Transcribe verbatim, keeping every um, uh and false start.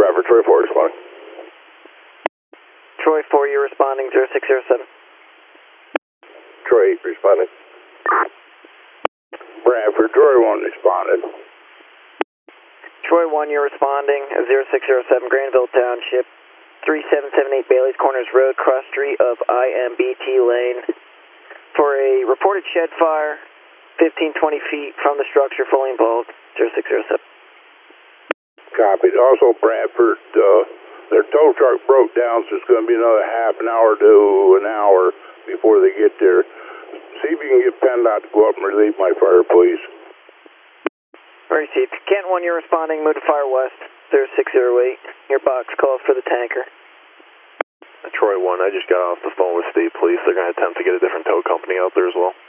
Bradford, Troy four responding. Troy four, you're responding, zero six zero seven. Troy eight responding. Bradford, Troy one responded. Troy one, you're responding, zero six zero seven, Granville Township, three seven seven eight Bailey's Corners Road, cross street of I M B T Lane, for a reported shed fire, fifteen, twenty feet from the structure, fully involved, zero six zero seven. Copied. Also, Bradford, uh, their tow truck broke down, so it's going to be another half an hour to an hour before they get there. See if you can get PennDOT to go up and relieve my fire, please. Received. Kent one, you're responding, move to Fire West, zero six zero eight. Your box call for the tanker. Troy one, I just got off the phone with State Police. They're going to attempt to get a different tow company out there as well.